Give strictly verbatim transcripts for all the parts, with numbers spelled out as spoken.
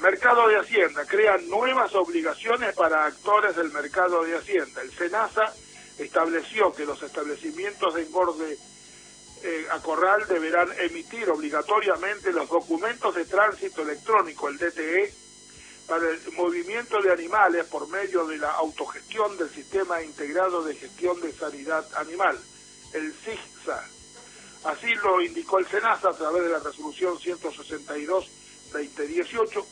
Mercado de Hacienda crea nuevas obligaciones para actores del mercado de Hacienda. El SENASA estableció que los establecimientos de engorde eh, a corral deberán emitir obligatoriamente los documentos de tránsito electrónico, el D T E, para el movimiento de animales por medio de la autogestión del Sistema Integrado de Gestión de Sanidad Animal, el SIGSA. Así lo indicó el SENASA a través de la resolución ciento sesenta y dos barra veinte dieciocho,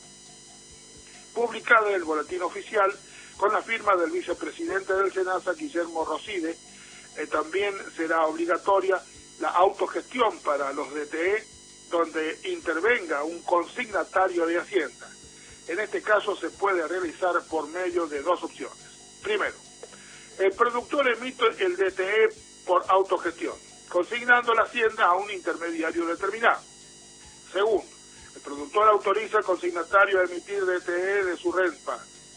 publicada en el Boletín Oficial, con la firma del vicepresidente del SENASA, Guillermo Roside. Eh, también será obligatoria la autogestión para los D T E, donde intervenga un consignatario de Hacienda. En este caso se puede realizar por medio de dos opciones. Primero, el productor emite el D T E por autogestión, consignando la Hacienda a un intermediario determinado. Segundo, el productor autoriza al consignatario a emitir D T E de su renta.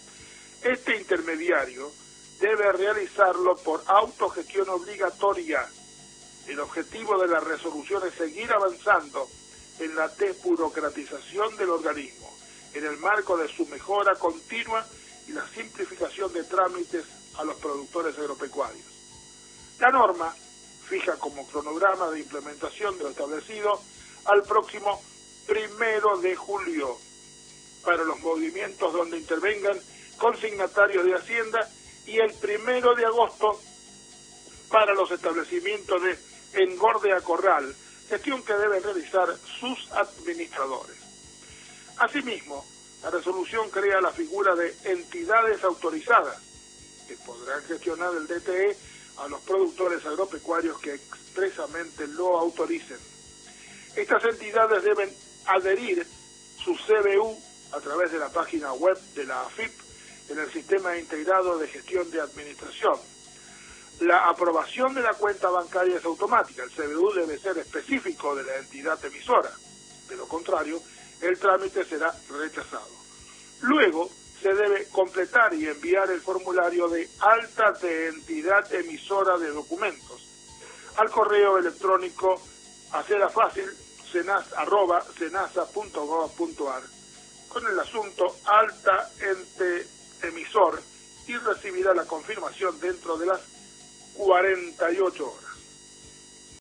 Este intermediario debe realizarlo por autogestión obligatoria. El objetivo de la resolución es seguir avanzando en la desburocratización del organismo, en el marco de su mejora continua y la simplificación de trámites a los productores agropecuarios. La norma fija como cronograma de implementación de lo establecido al próximo primero de julio para los movimientos donde intervengan consignatarios de Hacienda y el primero de agosto para los establecimientos de engorde a corral, gestión que deben realizar sus administradores. Asimismo, la resolución crea la figura de entidades autorizadas que podrán gestionar el D T E a los productores agropecuarios que expresamente lo autoricen. Estas entidades deben adherir su C B U a través de la página web de la A F I P en el Sistema Integrado de Gestión de Administración. La aprobación de la cuenta bancaria es automática. El C B U debe ser específico de la entidad emisora. De lo contrario, el trámite será rechazado. Luego, se debe completar y enviar el formulario de alta de entidad emisora de documentos al correo electrónico Hacela Fácil, cenas, arroba, senasa punto gov punto ar, con el asunto alta ente emisor, y recibirá la confirmación dentro de las cuarenta y ocho horas.